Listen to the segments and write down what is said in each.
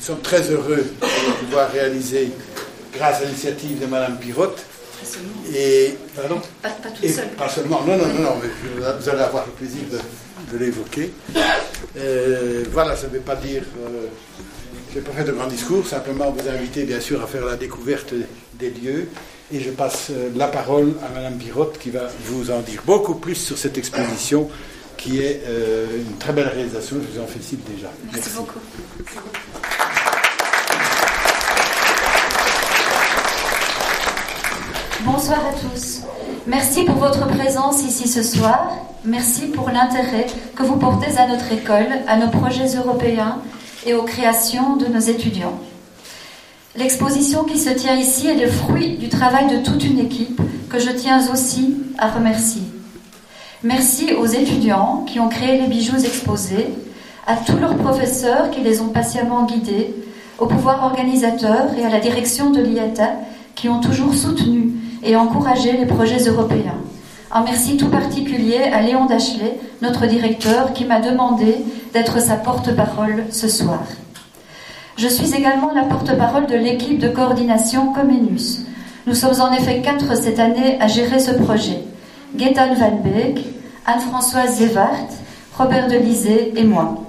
Nous sommes très heureux de pouvoir réaliser, grâce à l'initiative de Madame Pirotte, et pardon, pas toute seule. Pas seulement, non, mais vous allez avoir le plaisir de l'évoquer. Voilà, ça ne veut pas dire, je n'ai pas fait de grand discours, simplement vous inviter bien sûr à faire la découverte des lieux, et je passe la parole à Madame Pirotte qui va vous en dire beaucoup plus sur cette exposition qui est une très belle réalisation, je vous en félicite déjà. Merci beaucoup. Bonsoir à tous. Merci pour votre présence ici ce soir. Merci pour l'intérêt que vous portez à notre école, à nos projets européens et aux créations de nos étudiants. L'exposition qui se tient ici est le fruit du travail de toute une équipe que je tiens aussi à remercier. Merci aux étudiants qui ont créé les bijoux exposés, à tous leurs professeurs qui les ont patiemment guidés, au pouvoir organisateur et à la direction de l'IATA qui ont toujours soutenu et encouragé les projets européens. Un merci tout particulier à Léon Dachelet, notre directeur, qui m'a demandé d'être sa porte-parole ce soir. Je suis également la porte-parole de l'équipe de coordination Comenus. Nous sommes en effet 4 cette année à gérer ce projet. Gaëtan Van Beek, Anne-Françoise Zévart, Robert Delizet et moi.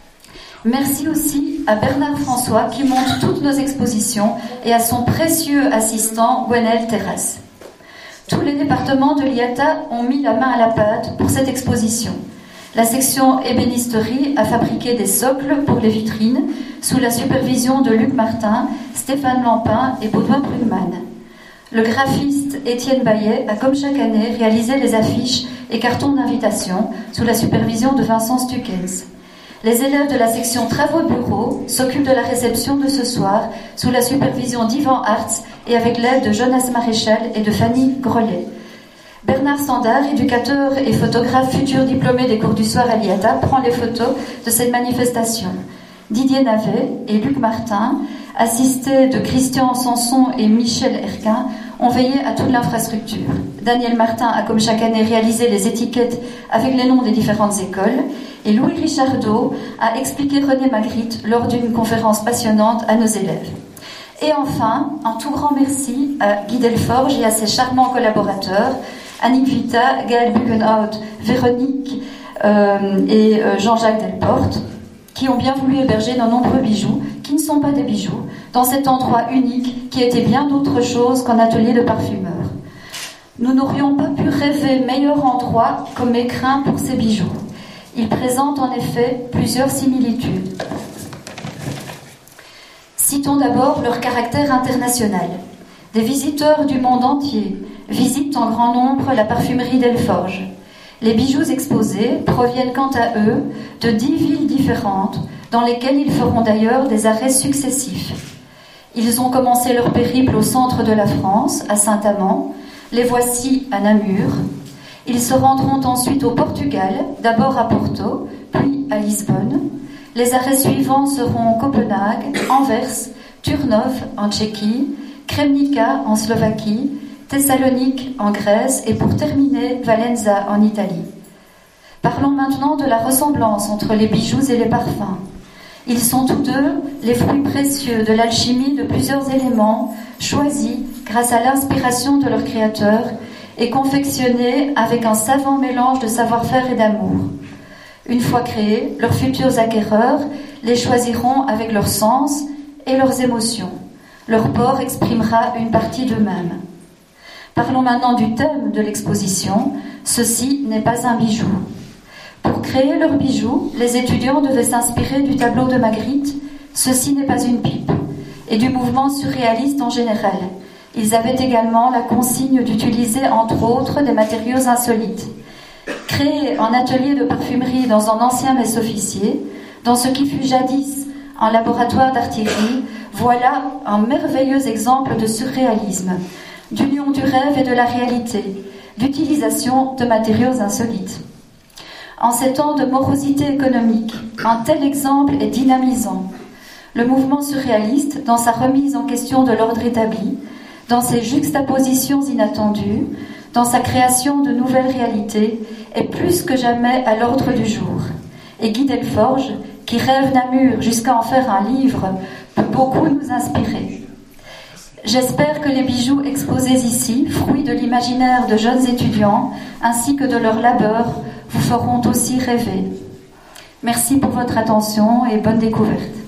Merci aussi à Bernard François qui monte toutes nos expositions et à son précieux assistant Gwenel Terrasse. Tous les départements de l'IATA ont mis la main à la pâte pour cette exposition. La section ébénisterie a fabriqué des socles pour les vitrines sous la supervision de Luc Martin, Stéphane Lampin et Baudouin Prugman. Le graphiste Étienne Baillet a, comme chaque année, réalisé les affiches et cartons d'invitation sous la supervision de Vincent Stukens. Les élèves de la section travaux de bureau s'occupent de la réception de ce soir sous la supervision d'Yvan Hartz et avec l'aide de Jonas Maréchal et de Fanny Grollet. Bernard Sandard, éducateur et photographe futur diplômé des cours du soir à l'IATA, prend les photos de cette manifestation. Didier Navet et Luc Martin, assistés de Christian Sanson et Michel Herquin, ont veillé à toute l'infrastructure. Daniel Martin a, comme chaque année, réalisé les étiquettes avec les noms des différentes écoles. Et Louis Richardot a expliqué René Magritte lors d'une conférence passionnante à nos élèves. Et enfin, un tout grand merci à Guy Delforge et à ses charmants collaborateurs, Annick Vita, Gaël Bugenhout, Véronique et Jean-Jacques Delporte, qui ont bien voulu héberger nos nombreux bijoux, qui ne sont pas des bijoux, dans cet endroit unique qui était bien d'autre chose qu'un atelier de parfumeur. Nous n'aurions pas pu rêver meilleur endroit comme écrin pour ces bijoux. Ils présentent en effet plusieurs similitudes. Citons d'abord leur caractère international. Des visiteurs du monde entier visitent en grand nombre la parfumerie Delforge. Les bijoux exposés proviennent quant à eux de 10 villes différentes, dans lesquelles ils feront d'ailleurs des arrêts successifs. Ils ont commencé leur périple au centre de la France, à Saint-Amand. Les voici à Namur. Ils se rendront ensuite au Portugal, d'abord à Porto, puis à Lisbonne. Les arrêts suivants seront Copenhague, Anvers, Turnov en Tchéquie, Kremnica en Slovaquie, Thessalonique en Grèce et pour terminer, Valenza en Italie. Parlons maintenant de la ressemblance entre les bijoux et les parfums. Ils sont tous deux les fruits précieux de l'alchimie de plusieurs éléments choisis grâce à l'inspiration de leur créateur et confectionnés avec un savant mélange de savoir-faire et d'amour. Une fois créés, leurs futurs acquéreurs les choisiront avec leur sens et leurs émotions. Leur port exprimera une partie d'eux-mêmes. Parlons maintenant du thème de l'exposition. Ceci n'est pas un bijou. Pour créer leurs bijoux, les étudiants devaient s'inspirer du tableau de Magritte « Ceci n'est pas une pipe » et du mouvement surréaliste en général. Ils avaient également la consigne d'utiliser entre autres des matériaux insolites. Créé en atelier de parfumerie dans un ancien messe-officier, dans ce qui fut jadis un laboratoire d'artillerie, voilà un merveilleux exemple de surréalisme, d'union du rêve et de la réalité, d'utilisation de matériaux insolites. En ces temps de morosité économique, un tel exemple est dynamisant. Le mouvement surréaliste, dans sa remise en question de l'ordre établi, dans ses juxtapositions inattendues, dans sa création de nouvelles réalités, est plus que jamais à l'ordre du jour. Et Guy Delforge, qui rêve Namur jusqu'à en faire un livre, peut beaucoup nous inspirer. J'espère que les bijoux exposés ici, fruits de l'imaginaire de jeunes étudiants, ainsi que de leur labeur, vous feront aussi rêver. Merci pour votre attention et bonne découverte.